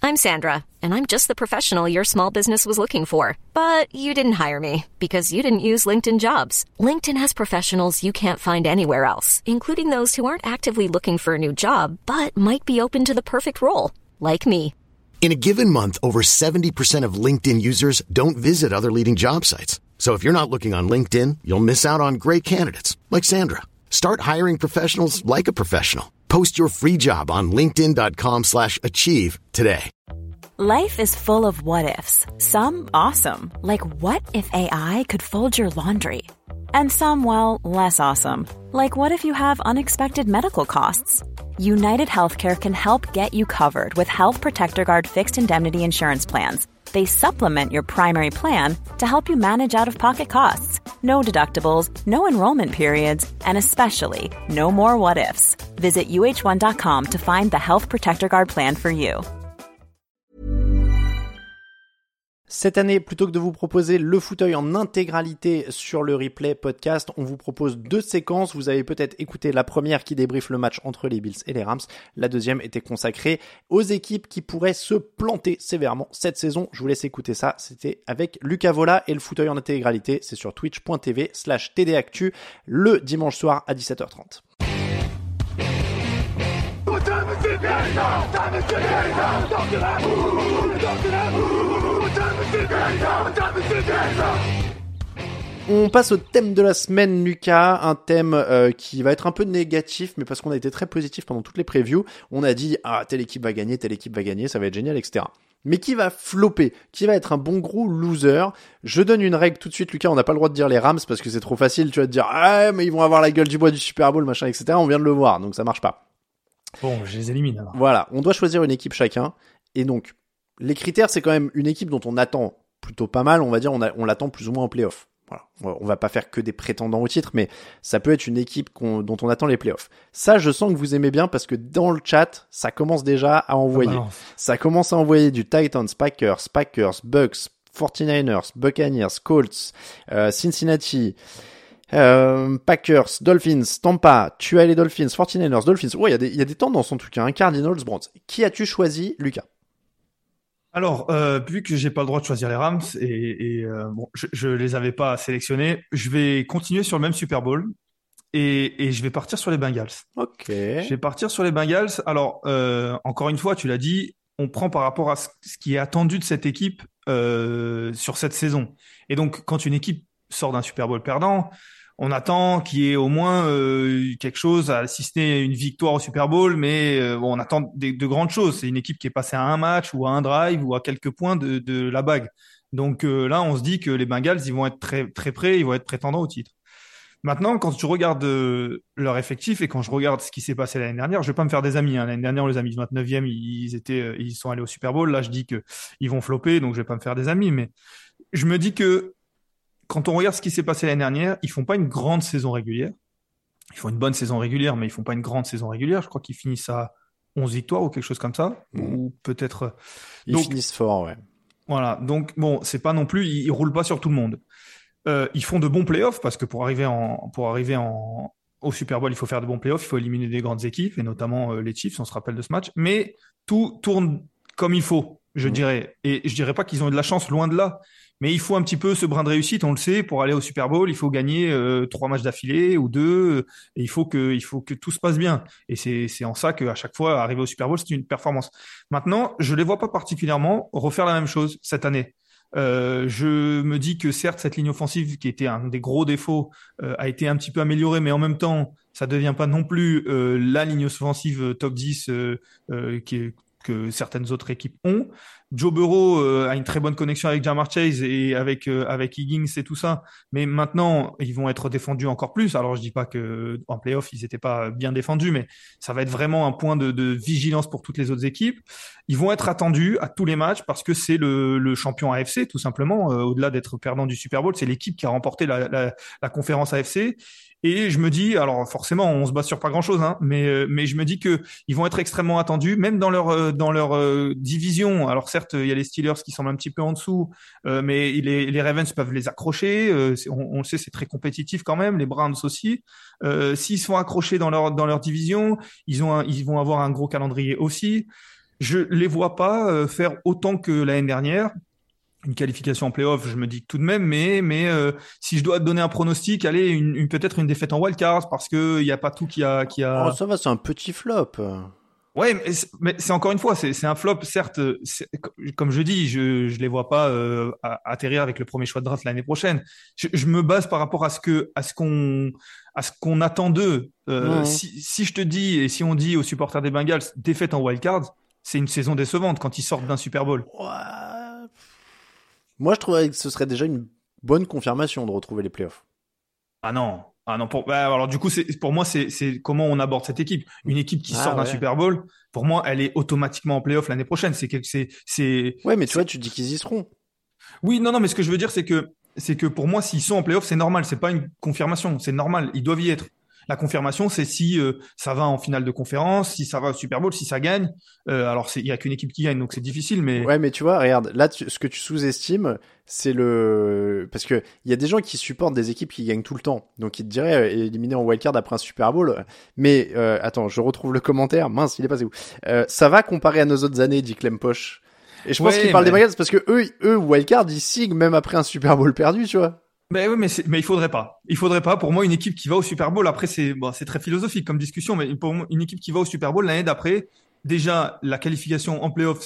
I'm Sandra, and I'm just the professional your small business was looking for. But you didn't hire me because you didn't use LinkedIn Jobs. LinkedIn has professionals you can't find anywhere else, including those who aren't actively looking for a new job, but might be open to the perfect role, like me. In a given month, over 70% of LinkedIn users don't visit other leading job sites. So if you're not looking on LinkedIn, you'll miss out on great candidates like Sandra. Start hiring professionals like a professional. Post your free job on linkedin.com/achieve today. Life is full of what-ifs. Some awesome, like what if AI could fold your laundry? And some, well, less awesome, like what if you have unexpected medical costs? United Healthcare can help get you covered with Health Protector Guard fixed indemnity insurance plans. They supplement your primary plan to help you manage out-of-pocket costs. No deductibles, no enrollment periods, and especially no more what-ifs. Visit uh1.com to find the Health Protector Guard plan for you. Cette année, plutôt que de vous proposer le fauteuil en intégralité sur le replay podcast, on vous propose 2 séquences. Vous avez peut-être écouté la première qui débriefe le match entre les Bills et les Rams. La deuxième était consacrée aux équipes qui pourraient se planter sévèrement cette saison. Je vous laisse écouter ça. C'était avec Lucas Vola et le fauteuil en intégralité. C'est sur twitch.tv/tdactu le dimanche soir à 17h30. On passe au thème de la semaine, Lucas, un thème qui va être un peu négatif, mais parce qu'on a été très positif pendant toutes les previews. On a dit telle équipe va gagner, ça va être génial, etc. Mais qui va flopper, qui va être un bon gros loser. Je donne une règle tout de suite, Lucas, on n'a pas le droit de dire les Rams parce que c'est trop facile, tu vas te dire mais ils vont avoir la gueule du bois du Super Bowl, machin, etc. On vient de le voir, donc ça marche pas. Bon, je les élimine alors. Voilà, on doit choisir une équipe chacun, et donc les critères, c'est quand même une équipe dont on attend plutôt pas mal, on va dire, on l'attend plus ou moins en play-off. Voilà. On va pas faire que des prétendants au titre, mais ça peut être une équipe dont on attend les playoffs. Ça, je sens que vous aimez bien parce que dans le chat, ça commence déjà à envoyer. Ça commence à envoyer du Titans, Packers, Bucks, 49ers, Buccaneers, Colts, Cincinnati, Packers, Dolphins, Tampa, tu as les Dolphins, 49ers, Dolphins. Ouais, il y a des tendances en tout cas, Cardinals, Browns. Qui as-tu choisi, Lucas? Alors, vu que j'ai pas le droit de choisir les Rams et bon, je les avais pas sélectionnés, je vais continuer sur le même Super Bowl et je vais partir sur les Bengals. Ok. Je vais partir sur les Bengals. Alors, encore une fois, tu l'as dit, on prend par rapport à ce qui est attendu de cette équipe sur cette saison. Et donc, quand une équipe sort d'un Super Bowl perdant, on attend qu'il y ait au moins quelque chose, si ce n'est une victoire au Super Bowl, mais on attend de grandes choses. C'est une équipe qui est passée à un match ou à un drive ou à quelques points de la bague. Donc là, on se dit que les Bengals, ils vont être très, très près, ils vont être prétendants au titre. Maintenant, quand tu regardes leur effectif et quand je regarde ce qui s'est passé l'année dernière, je vais pas me faire des amis. L'année dernière, on les a mis 29e, ils sont allés au Super Bowl. Là, je dis que ils vont flopper, donc je vais pas me faire des amis. Mais je me dis que quand on regarde ce qui s'est passé l'année dernière, ils font pas une grande saison régulière. Ils font une bonne saison régulière, mais ils font pas une grande saison régulière. Je crois qu'ils finissent à 11 victoires ou quelque chose comme ça. Ou peut-être. Ils finissent fort, ouais. Voilà. Donc, bon, c'est pas non plus, ils roulent pas sur tout le monde. Ils font de bons playoffs parce que pour arriver au Super Bowl, il faut faire de bons playoffs, il faut éliminer des grandes équipes et notamment les Chiefs, on se rappelle de ce match. Mais tout tourne comme il faut, je dirais. Et je dirais pas qu'ils ont eu de la chance, loin de là. Mais il faut un petit peu ce brin de réussite, on le sait, pour aller au Super Bowl, il faut gagner 3 matchs d'affilée ou 2, et il faut que tout se passe bien. Et c'est en ça qu'à chaque fois, arriver au Super Bowl, c'est une performance. Maintenant, je les vois pas particulièrement refaire la même chose cette année. Je me dis que certes, cette ligne offensive, qui était un des gros défauts, a été un petit peu améliorée, mais en même temps, ça devient pas non plus la ligne offensive top 10 que certaines autres équipes ont. Joe Burrow a une très bonne connexion avec Ja'Marr Chase et avec Higgins et tout ça, mais maintenant ils vont être défendus encore plus. Alors je dis pas que en playoff ils étaient pas bien défendus, mais ça va être vraiment un point de vigilance pour toutes les autres équipes. Ils vont être attendus à tous les matchs parce que c'est le champion AFC tout simplement. Au-delà d'être perdant du Super Bowl, c'est l'équipe qui a remporté la conférence AFC. Et je me dis, alors forcément, on se base sur pas grand-chose, hein, mais je me dis que ils vont être extrêmement attendus, même dans leur division. Alors certes, il y a les Steelers qui semblent un petit peu en dessous, mais les Ravens peuvent les accrocher. On le sait, c'est très compétitif quand même. Les Browns aussi. S'ils sont accrochés dans leur division, ils vont avoir un gros calendrier aussi. Je les vois pas faire autant que l'année dernière. Une qualification en play-off, je me dis que tout de même, mais si je dois te donner un pronostic, allez, peut-être une défaite en wildcard parce que il y a pas tout qui Oh, a. ça va, c'est un petit flop. Ouais, mais c'est encore une fois, c'est un flop, certes. Comme je dis, je les vois pas atterrir avec le premier choix de draft l'année prochaine. Je me base par rapport à ce qu'on attend d'eux. Mhm. Si je te dis et si on dit aux supporters des Bengals défaite en wildcard, c'est une saison décevante quand ils sortent d'un Super Bowl. Ouais. Moi, je trouverais que ce serait déjà une bonne confirmation de retrouver les playoffs. Ah non. Alors du coup, pour moi, c'est comment on aborde cette équipe. Une équipe qui Ah sort d'un ouais. Super Bowl, pour moi, elle est automatiquement en playoff l'année prochaine. Ouais, mais tu vois, c'est, tu dis qu'ils y seront. Oui, non, mais ce que je veux dire, c'est que pour moi, s'ils sont en playoff, c'est normal. C'est pas une confirmation, c'est normal. Ils doivent y être. La confirmation, c'est si ça va en finale de conférence, si ça va au Super Bowl, si ça gagne. Alors, il y a qu'une équipe qui gagne, donc c'est difficile. Mais Ouais, mais tu vois, regarde, là, ce que tu sous-estimes, c'est parce que il y a des gens qui supportent des équipes qui gagnent tout le temps. Donc, ils te diraient éliminer en wildcard après un Super Bowl. Mais, attends, je retrouve le commentaire. Mince, il est passé où? Ça va comparer à nos autres années, dit Clem Poche. Et je pense qu'il ouais, parle des mais Bengals parce que eux, wildcard, ils signent même après un Super Bowl perdu, tu vois. oui, mais il faudrait pas. Il faudrait pas. Pour moi, une équipe qui va au Super Bowl, après, c'est très philosophique comme discussion, mais pour moi, une équipe qui va au Super Bowl l'année d'après, déjà, la qualification en playoff,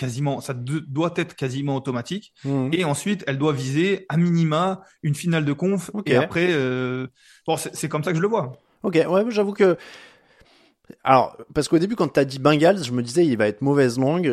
doit être quasiment automatique. Mhm. Et ensuite, elle doit viser à minima une finale de conf. Ok. Et après, bon, c'est comme ça que je le vois. Ok, ouais, j'avoue que alors, parce qu'au début, quand t'as dit Bengals, je me disais, il va être mauvaise langue,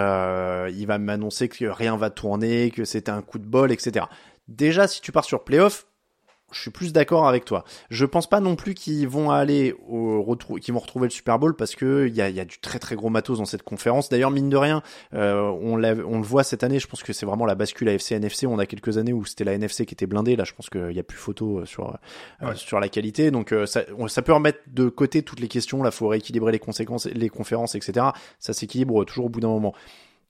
il va m'annoncer que rien va tourner, que c'était un coup de bol, etc. Déjà, si tu pars sur playoff, je suis plus d'accord avec toi. Je pense pas non plus qu'ils vont aller qu'ils vont retrouver le Super Bowl parce que il y a du très très gros matos dans cette conférence. D'ailleurs, mine de rien, on le voit cette année. Je pense que c'est vraiment la bascule AFC/NFC. On a quelques années où c'était la NFC qui était blindée. Là, je pense qu'il y a plus photo Ouais. sur la qualité. Donc ça peut remettre de côté toutes les questions. Là, faut rééquilibrer les conséquences, les conférences, etc. Ça s'équilibre toujours au bout d'un moment.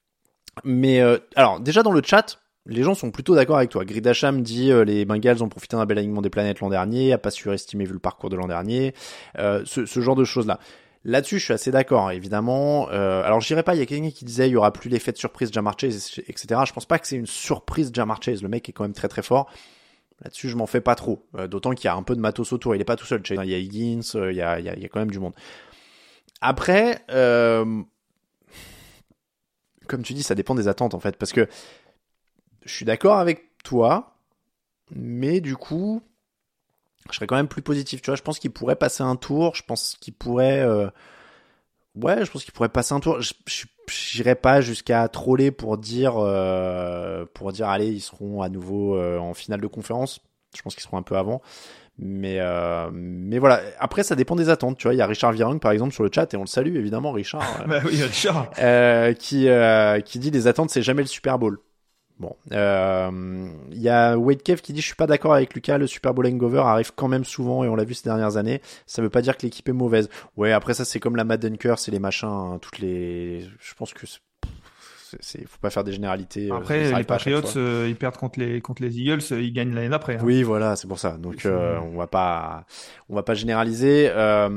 Mais alors déjà dans le chat, les gens sont plutôt d'accord avec toi. Gridasham dit les Bengals ont profité d'un bel alignement des planètes l'an dernier, à pas surestimer vu le parcours de l'an dernier, ce genre de choses-là. Là-dessus, je suis assez d'accord, évidemment. Alors, je dirais pas, il y a quelqu'un qui disait il y aura plus l'effet de surprise Ja'Marr Chase, etc. Je pense pas que c'est une surprise Ja'Marr Chase. Le mec est quand même très très fort. Là-dessus, je m'en fais pas trop. D'autant qu'il y a un peu de matos autour. Il est pas tout seul. Il y a Higgins, il y a quand même du monde. Après, comme tu dis, ça dépend des attentes en fait, parce que je suis d'accord avec toi, mais du coup, je serais quand même plus positif. Tu vois, je pense qu'il pourrait passer un tour. Je pense qu'il pourrait, ouais, je pense qu'il pourrait passer un tour. J'irais pas jusqu'à troller pour dire, allez, ils seront à nouveau en finale de conférence. Je pense qu'ils seront un peu avant. Mais voilà. Après, ça dépend des attentes. Tu vois, il y a Richard Virang, par exemple, sur le chat, et on le salue, évidemment, Richard, Bah oui, Richard. qui dit les attentes, c'est jamais le Super Bowl. Bon, il y a Wade Kev qui dit je suis pas d'accord avec Lucas, le Super Bowl hangover arrive quand même souvent et on l'a vu ces dernières années. Ça veut pas dire que l'équipe est mauvaise. Ouais, après ça c'est comme la Madden Curse et les machins, hein, je pense que faut pas faire des généralités. Après, ça les arrive pas à chaque Patriots, fois. ils perdent contre les Eagles, ils gagnent l'année d'après. Hein. Oui, voilà, c'est pour ça. Donc C'est- on va pas généraliser.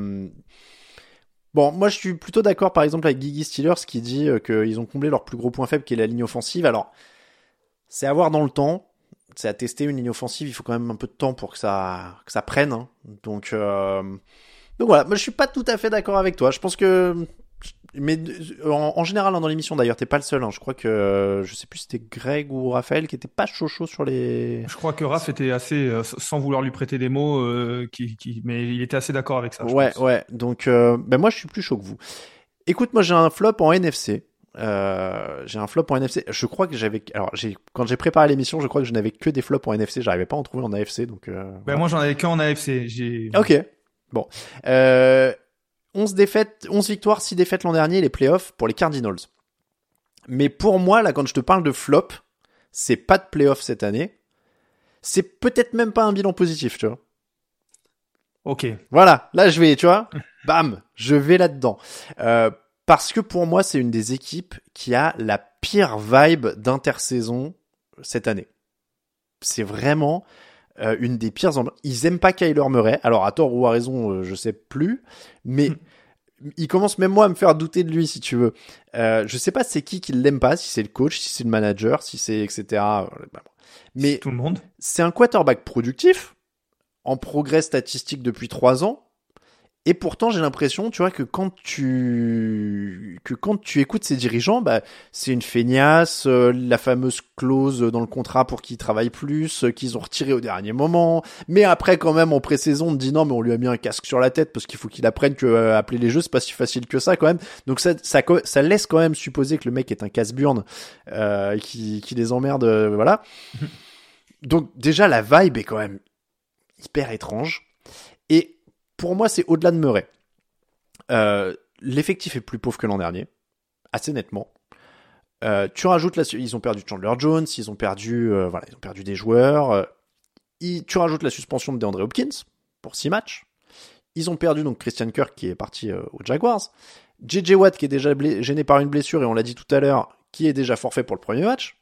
Bon, moi je suis plutôt d'accord par exemple avec Gigi Steelers qui dit qu'ils ont comblé leur plus gros point faible qui est la ligne offensive. Alors c'est à voir dans le temps. C'est à tester une ligne offensive. Il faut quand même un peu de temps pour que ça prenne. Hein. Donc voilà. Moi, je suis pas tout à fait d'accord avec toi. Je pense que, mais en général, hein, dans l'émission d'ailleurs, t'es pas le seul. Hein. Je crois que, je sais plus si c'était Greg ou Raphaël qui était pas chaud sur les. Je crois que Raph était assez, sans vouloir lui prêter des mots, mais il était assez d'accord avec ça, je Ouais, pense. ouais. Donc, ben moi, je suis plus chaud que vous. Écoute, moi, j'ai un flop en NFC. J'ai un flop en NFC. Je crois que quand j'ai préparé l'émission, je crois que je n'avais que des flops en NFC. J'arrivais pas à en trouver en AFC, donc Ben, voilà. moi, j'en avais qu'en AFC. Ok. Bon. Euh, 11 défaites, 11 victoires, 6 défaites l'an dernier, les playoffs pour les Cardinals. Mais pour moi, là, quand je te parle de flop, c'est pas de playoffs cette année. C'est peut-être même pas un bilan positif, tu vois. Ok. Voilà. Là, tu vois, bam, je vais là-dedans. Parce que pour moi, c'est une des équipes qui a la pire vibe d'intersaison cette année. C'est vraiment une des pires. Ils aiment pas Kyler Murray. Alors à tort ou à raison, je sais plus. Mais il commence même moi à me faire douter de lui, si tu veux. Je sais pas c'est qui l'aime pas, si c'est le coach, si c'est le manager, si c'est etc. Mais tout le monde. C'est un quarterback productif, en progrès statistique depuis 3 ans. Et pourtant, j'ai l'impression, tu vois, que quand tu écoutes ces dirigeants, bah, c'est une feignasse, la fameuse clause dans le contrat pour qu'ils travaillent plus, qu'ils ont retiré au dernier moment. Mais après, quand même, en pré-saison, on te dit non, mais on lui a mis un casque sur la tête parce qu'il faut qu'il apprenne que appeler les jeux, c'est pas si facile que ça, quand même. Donc ça laisse quand même supposer que le mec est un casse-burne, qui les emmerde, voilà. Donc, déjà, la vibe est quand même hyper étrange. Et pour moi, c'est au-delà de Murray. L'effectif est plus pauvre que l'an dernier, assez nettement. Tu rajoutes ils ont perdu Chandler Jones, ils ont perdu des joueurs. Tu rajoutes la suspension de DeAndre Hopkins pour 6 matchs. Ils ont perdu donc Christian Kirk qui est parti aux Jaguars. JJ Watt qui est déjà gêné par une blessure et on l'a dit tout à l'heure, qui est déjà forfait pour le premier match.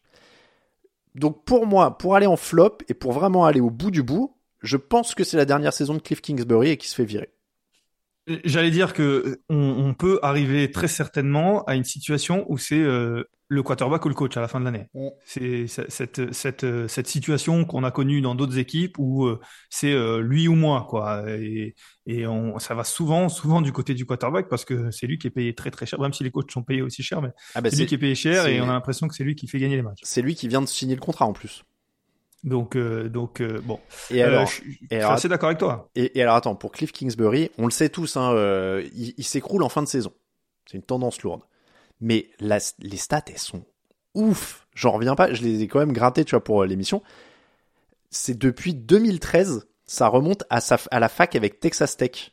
Donc pour moi, pour aller en flop et pour vraiment aller au bout du bout, je pense que c'est la dernière saison de Cliff Kingsbury et qui se fait virer. J'allais dire que on peut arriver très certainement à une situation où c'est le quarterback ou le coach à la fin de l'année. C'est cette situation qu'on a connue dans d'autres équipes où c'est lui ou moi, quoi. Et ça va souvent du côté du quarterback parce que c'est lui qui est payé très très cher, même si les coachs sont payés aussi cher, mais c'est lui qui est payé cher et on a l'impression que c'est lui qui fait gagner les matchs. C'est lui qui vient de signer le contrat en plus. Donc bon. Et alors, je suis assez d'accord avec toi. Et alors attends, pour Cliff Kingsbury, on le sait tous, hein, il s'écroule en fin de saison. C'est une tendance lourde. Mais les stats, elles sont ouf. J'en reviens pas, je les ai quand même grattées, tu vois, pour l'émission. C'est depuis 2013, ça remonte à la fac avec Texas Tech.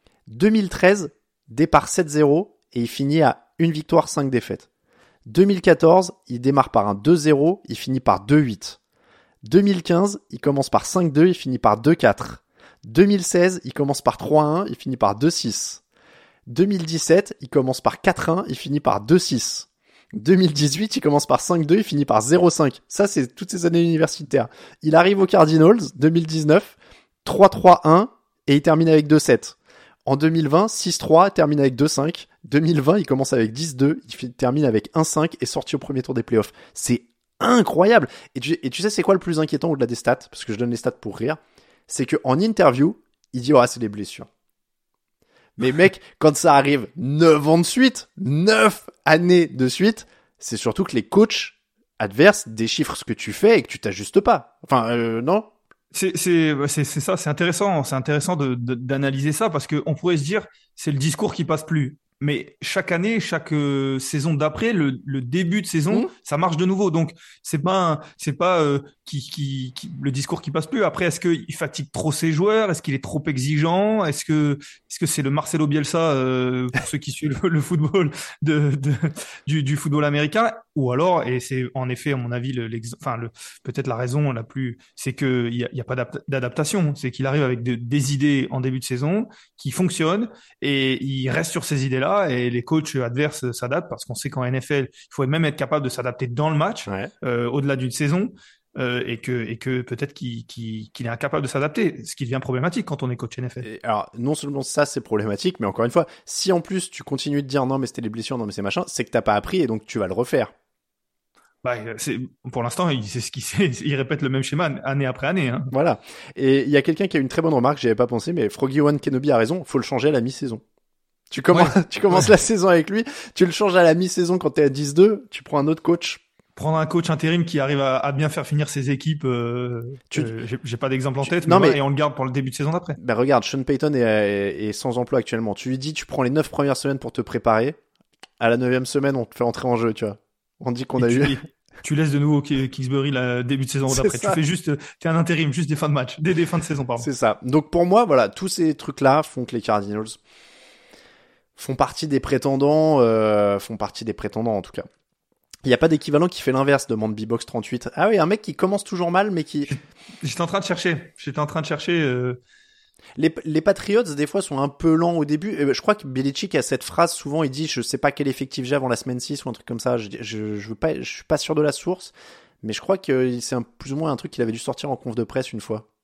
2013, départ 7-0 et il finit à 1 victoire, 5 défaites. 2014, il démarre par un 2-0, il finit par 2-8. 2015, il commence par 5-2, il finit par 2-4. 2016, il commence par 3-1, il finit par 2-6. 2017, il commence par 4-1, il finit par 2-6. 2018, il commence par 5-2, il finit par 0-5. Ça, c'est toutes ces années universitaires. Il arrive aux Cardinals, 2019, 3-3-1, et il termine avec 2-7. En 2020, 6-3, termine avec 2-5. 2020, il commence avec 10-2, il termine avec 1-5 et sorti au premier tour des playoffs. C'est incroyable. Et tu sais c'est quoi le plus inquiétant au-delà des stats, parce que je donne les stats pour rire, c'est qu'en interview, il dit c'est les blessures. Mais mec, quand ça arrive 9 ans de suite, 9 années de suite, c'est surtout que les coachs adverses déchiffrent ce que tu fais et que tu t'ajustes pas. Enfin, non? C'est ça, c'est intéressant d'analyser ça parce que on pourrait se dire c'est le discours qui passe plus. Mais chaque année, chaque saison d'après, le début de saison, ça marche de nouveau. Donc c'est pas le discours qui passe plus. Après, est-ce qu'il fatigue trop ses joueurs? Est-ce qu'il est trop exigeant? Est-ce que c'est le Marcelo Bielsa pour ceux qui suivent le football du football américain? Ou alors, et c'est en effet à mon avis peut-être la raison la plus, c'est que il y a pas d'adaptation. C'est qu'il arrive avec des idées en début de saison qui fonctionnent et il reste sur ces idées-là. Et les coachs adverses s'adaptent parce qu'on sait qu'en NFL, il faut même être capable de s'adapter dans le match, au-delà d'une saison, et que peut-être qu'il est incapable de s'adapter, ce qui devient problématique quand on est coach NFL. Et alors, non seulement ça, c'est problématique, mais encore une fois, si en plus tu continues de dire non, mais c'était les blessures, non, mais c'est machin, c'est que t'as pas appris et donc tu vas le refaire. Pour l'instant, c'est ce qu'il sait. Il répète le même schéma année après année. Hein. Voilà. Et il y a quelqu'un qui a une très bonne remarque, j'y avais pas pensé, mais Froggy One Kenobi a raison, faut le changer à la mi-saison. Tu commences la saison avec lui, tu le changes à la mi-saison quand t'es à 10-2, tu prends un autre coach. Prendre un coach intérim qui arrive à bien faire finir ses équipes, j'ai pas d'exemple en tête, et on le garde pour le début de saison d'après. Ben regarde, Sean Payton est sans emploi actuellement. Tu lui dis, tu prends les 9 premières semaines pour te préparer. À la 9e semaine, on te fait entrer en jeu, tu vois. On dit qu'on a eu... Tu laisses de nouveau Kingsbury le début de saison d'après. Tu fais juste, t'es un intérim, juste des fins de match, des fins de saison, pardon. C'est ça. Donc pour moi, voilà, tous ces trucs-là font que les Cardinals font partie des prétendants en tout cas. Il n'y a pas d'équivalent qui fait l'inverse, demande B-Box 38. Ah oui, un mec qui commence toujours mal, mais qui... J'étais en train de chercher. Les Patriots, des fois, sont un peu lents au début. Je crois que Belichick a cette phrase, souvent, il dit, je sais pas quel effectif j'ai avant la semaine 6 ou un truc comme ça. Je suis pas sûr de la source, mais je crois que c'est plus ou moins un truc qu'il avait dû sortir en conf de presse une fois.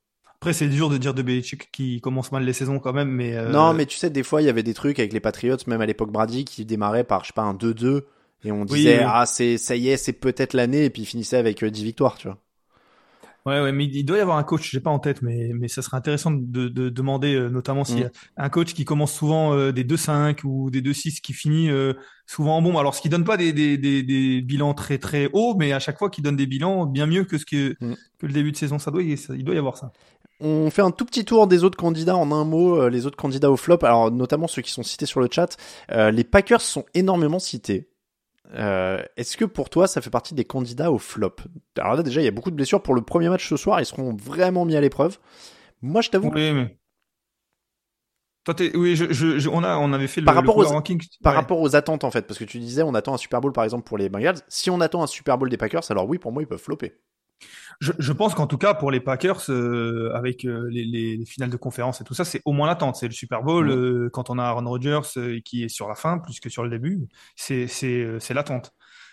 Après, c'est dur de dire de Belichick qui commence mal les saisons quand même, mais Non, mais tu sais, des fois, il y avait des trucs avec les Patriots, même à l'époque Brady, qui démarrait par, je sais pas, un 2-2, et on disait, oui. ah, ça y est, c'est peut-être l'année, et puis il finissait avec 10 victoires, tu vois. Ouais, mais il doit y avoir un coach, j'ai pas en tête, mais ça serait intéressant de demander, notamment s'il y Mm. a un coach qui commence souvent des 2-5 ou des 2-6 qui finit souvent en bombe. Alors, ce qui donne pas des bilans très très hauts, mais à chaque fois qui donne des bilans bien mieux Mm. que le début de saison. Il doit y avoir ça. On fait un tout petit tour des autres candidats en un mot, les autres candidats au flop, alors notamment ceux qui sont cités sur le chat. Les Packers sont énormément cités. Est-ce que pour toi ça fait partie des candidats au flop? Alors là déjà il y a beaucoup de blessures pour le premier match ce soir, ils seront vraiment mis à l'épreuve. Moi je t'avoue, Oui, mais toi, oui, on avait fait par le rapport power aux ranking. par Ouais. rapport aux attentes en fait, parce que tu disais on attend un Super Bowl par exemple pour les Bengals. Si on attend un Super Bowl des Packers, alors oui pour moi ils peuvent flopper. Je pense qu'en tout cas, pour les Packers, avec les finales de conférence et tout ça, c'est au moins l'attente. C'est le Super Bowl, Mm. quand on a Aaron Rodgers qui est sur la fin, plus que sur le début. C'est l'attente.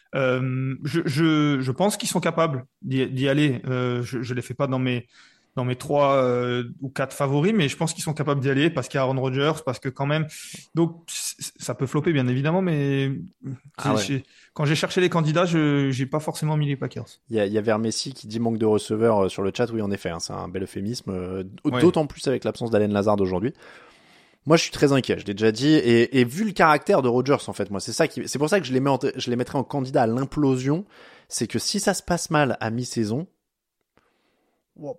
Je pense qu'ils sont capables d'y aller. Je les fais pas dans mes 3 ou 4 favoris, mais je pense qu'ils sont capables d'y aller parce qu'il y a Aaron Rodgers, parce que quand même, donc ça peut flopper bien évidemment, mais Ah ouais. quand j'ai cherché les candidats, je j'ai pas forcément mis les Packers. Il y a Vermessi qui dit manque de receveurs sur le chat. Oui, en effet, hein, c'est un bel euphémisme. Ouais. D'autant plus avec l'absence d'Allen Lazard aujourd'hui. Moi, je suis très inquiet. Je l'ai déjà dit. Et vu le caractère de Rodgers, en fait, moi, c'est pour ça que je les mettrais en candidat à l'implosion. C'est que si ça se passe mal à mi-saison, oh,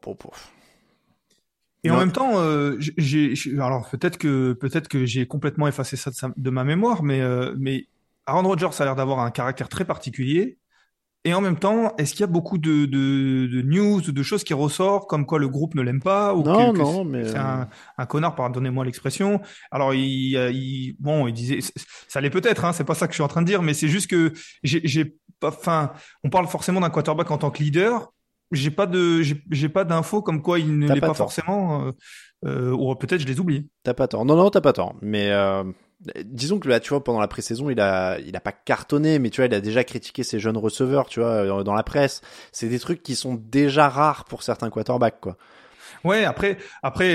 Et en non, même temps, alors peut-être que j'ai complètement effacé ça de ma mémoire, mais Aaron Rodgers a l'air d'avoir un caractère très particulier. Et en même temps, est-ce qu'il y a beaucoup de news ou de choses qui ressortent comme quoi le groupe ne l'aime pas ou que non, mais c'est un connard, pardonnez-moi l'expression. Alors bon, il disait, ça l'est peut-être, hein, c'est pas ça que je suis en train de dire, mais c'est juste que j'ai pas, enfin, on parle forcément d'un quarterback en tant que leader. J'ai pas d'infos comme quoi il ne t'as l'est pas pas tort. forcément, ou peut-être je les oublie. T'as pas tort. Non, t'as pas tort. Mais disons que là, tu vois, pendant la pré-saison, il a pas cartonné, mais tu vois, il a déjà critiqué ses jeunes receveurs, tu vois, dans la presse. C'est des trucs qui sont déjà rares pour certains quarterbacks, quoi. Ouais, après,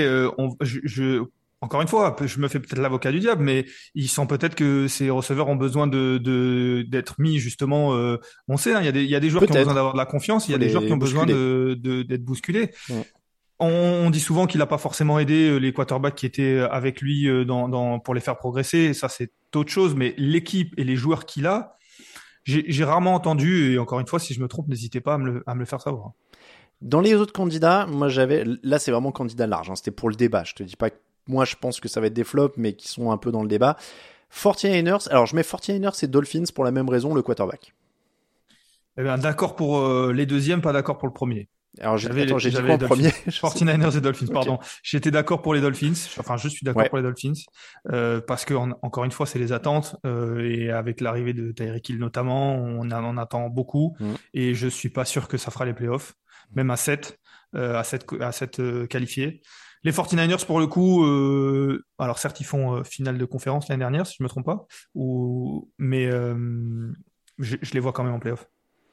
encore une fois, je me fais peut-être l'avocat du diable, mais il sent peut-être que ces receveurs ont besoin d'être mis justement. On sait, hein, il y a des joueurs qui ont besoin Peut-être. d'avoir de la confiance, il y Faut a des joueurs qui les ont besoin bousculer. d'être bousculés. Mm. On dit souvent qu'il n'a pas forcément aidé les quarterbacks qui étaient avec lui pour les faire progresser. Ça, c'est autre chose, mais l'équipe et les joueurs qu'il a, j'ai rarement entendu. Et encore une fois, si je me trompe, n'hésitez pas à me le faire savoir. Dans les autres candidats, moi là c'est vraiment candidat large, hein. C'était pour le débat. Je te dis pas que moi je pense que ça va être des flops, mais qui sont un peu dans le débat. 49ers, alors je mets 49ers et Dolphins pour la même raison, le quarterback. Eh bien, d'accord pour les deuxièmes, pas d'accord pour le premier. Alors j'ai dit quoi J'avais les en Dolphins. premier? Je sais pas. 49ers et Dolphins, Ok. pardon. J'étais d'accord pour les Dolphins. Enfin, je suis d'accord Ouais. pour les Dolphins. Parce que, encore une fois, c'est les attentes. Et avec l'arrivée de Tyreek Hill notamment, on attend beaucoup. Mm. Et je suis pas sûr que ça fera les playoffs. Même à 7, à 7 qualifiés. Les 49ers, pour le coup, alors certes, ils font finale de conférence l'année dernière, si je me trompe pas. Mais je les vois quand même en playoffs.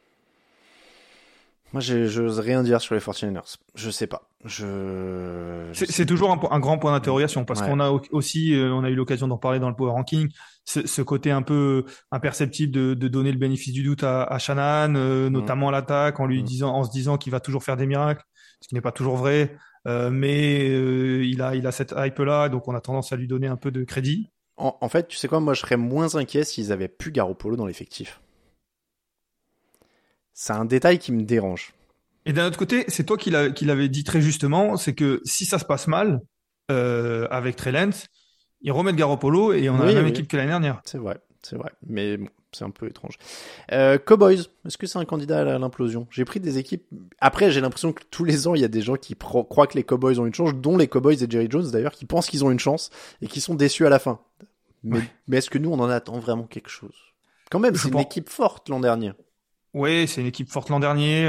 Moi j'ose rien dire sur les 49ers. Je sais pas. Je sais C'est pas. toujours un grand point d'interrogation parce Ouais. qu'on a aussi, on a eu l'occasion d'en parler dans le Power Ranking, ce côté un peu imperceptible de donner le bénéfice du doute à Shanahan, Mm. notamment à l'attaque, Mm. en se disant qu'il va toujours faire des miracles, ce qui n'est pas toujours vrai, mais il a cette hype-là, donc on a tendance à lui donner un peu de crédit. En fait, tu sais quoi, moi je serais moins inquiet s'ils avaient plus Garoppolo dans l'effectif. C'est un détail qui me dérange. Et d'un autre côté, c'est toi qui l'avais dit très justement, c'est que si ça se passe mal avec Trey Lance, ils remettent Garoppolo et on a la Oui, même oui, équipe que l'année dernière. c'est vrai. Mais bon, c'est un peu étrange. Cowboys, est-ce que c'est un candidat à l'implosion? J'ai pris des équipes. Après, j'ai l'impression que tous les ans, il y a des gens qui croient que les Cowboys ont une chance, dont les Cowboys et Jerry Jones d'ailleurs, qui pensent qu'ils ont une chance et qui sont déçus à la fin. Mais est-ce que nous, on en attend vraiment quelque chose? Quand même, Je c'est une pense. équipe forte l'an dernier. Oui, c'est une équipe forte l'an dernier.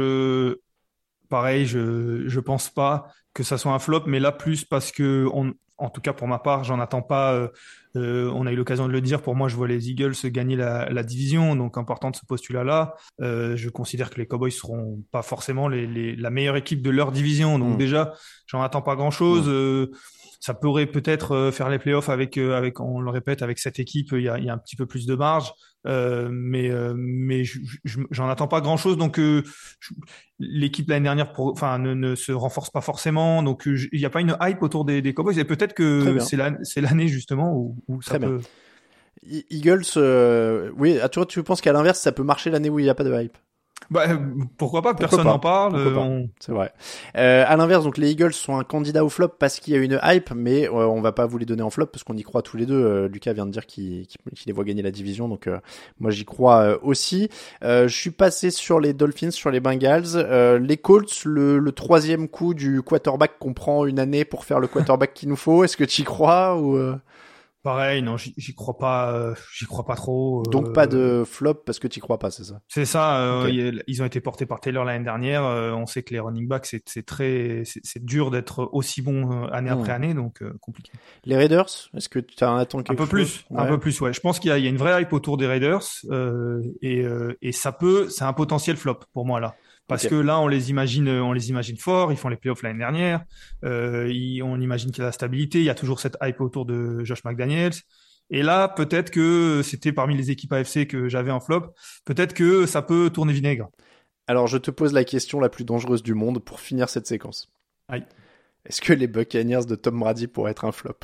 Pareil, je pense pas que ça soit un flop, mais là plus parce que en tout cas pour ma part, j'en attends pas. On a eu l'occasion de le dire. Pour moi, je vois les Eagles gagner la division, donc important de ce postulat-là. Je considère que les Cowboys seront pas forcément la meilleure équipe de leur division, donc déjà, j'en attends pas grand-chose. Ça pourrait peut-être faire les playoffs avec, on le répète, avec cette équipe, il y a un petit peu plus de marge, mais j'en attends pas grand-chose. Donc l'équipe l'année dernière, ne se renforce pas forcément. Donc il n'y a pas une hype autour des Cowboys. Et peut-être que c'est l'année justement où ça peut. Eagles, oui. Toi, tu penses qu'à l'inverse, ça peut marcher l'année où il n'y a pas de hype? Pourquoi pas, personne n'en parle. C'est vrai. À l'inverse, donc les Eagles sont un candidat au flop parce qu'il y a une hype, mais on va pas vous les donner en flop parce qu'on y croit tous les deux. Lucas vient de dire qu'il les voit gagner la division, donc moi j'y crois aussi. Je suis passé sur les Dolphins, sur les Bengals, les Colts, le troisième coup du quarterback qu'on prend une année pour faire le quarterback qu'il nous faut. Est-ce que tu y crois ou Pareil, non, j'y crois pas trop. Donc pas de flop parce que tu y crois pas, c'est ça? C'est ça. Okay. Ils ont été portés par Taylor l'année dernière. On sait que les running backs, c'est dur d'être aussi bon année après année, donc compliqué. Les Raiders, est-ce que tu attends quelque chose? Un peu plus, ouais. Je pense qu'il y a une vraie hype autour des Raiders et c'est un potentiel flop pour moi là. Parce que là, on les imagine forts. Ils font les playoffs l'année dernière. On imagine qu'il y a la stabilité. Il y a toujours cette hype autour de Josh McDaniels. Et là, peut-être que c'était parmi les équipes AFC que j'avais en flop. Peut-être que ça peut tourner vinaigre. Alors, je te pose la question la plus dangereuse du monde pour finir cette séquence. Aïe. Est-ce que les Buccaneers de Tom Brady pourraient être un flop?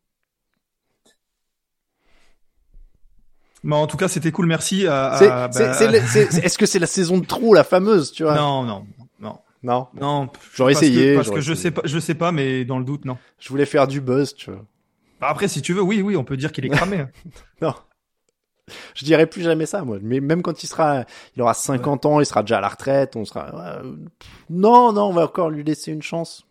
Mais en tout cas, c'était cool, merci. Est-ce que c'est la saison de trop, la fameuse, tu vois? Non. J'aurais essayé. Parce que je sais pas, mais dans le doute, non. Je voulais faire du buzz, tu vois. Après, si tu veux, oui, on peut dire qu'il est cramé. Non. Je dirais plus jamais ça, moi. Mais même quand il aura 50 ans, il sera déjà à la retraite, non, on va encore lui laisser une chance.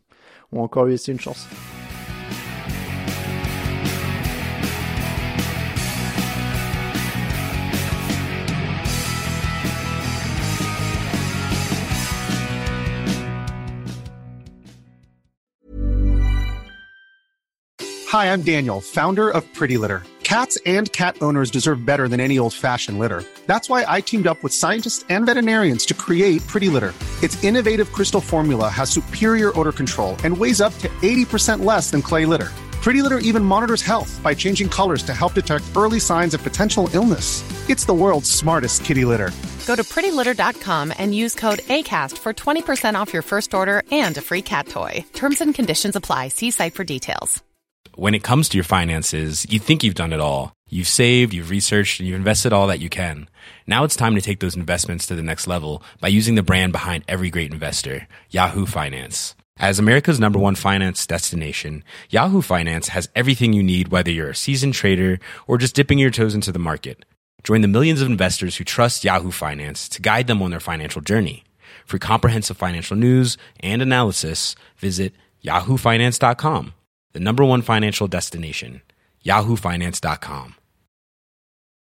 Hi, I'm Daniel, founder of Pretty Litter. Cats and cat owners deserve better than any old-fashioned litter. That's why I teamed up with scientists and veterinarians to create Pretty Litter. Its innovative crystal formula has superior odor control and weighs up to 80% less than clay litter. Pretty Litter even monitors health by changing colors to help detect early signs of potential illness. It's the world's smartest kitty litter. Go to prettylitter.com and use code ACAST for 20% off your first order and a free cat toy. Terms and conditions apply. See site for details. When it comes to your finances, you think you've done it all. You've saved, you've researched, and you've invested all that you can. Now it's time to take those investments to the next level by using the brand behind every great investor, Yahoo Finance. As America's #1 finance destination, Yahoo Finance has everything you need, whether you're a seasoned trader or just dipping your toes into the market. Join the millions of investors who trust Yahoo Finance to guide them on their financial journey. For comprehensive financial news and analysis, visit yahoofinance.com. The #1 financial destination, yahoofinance.com.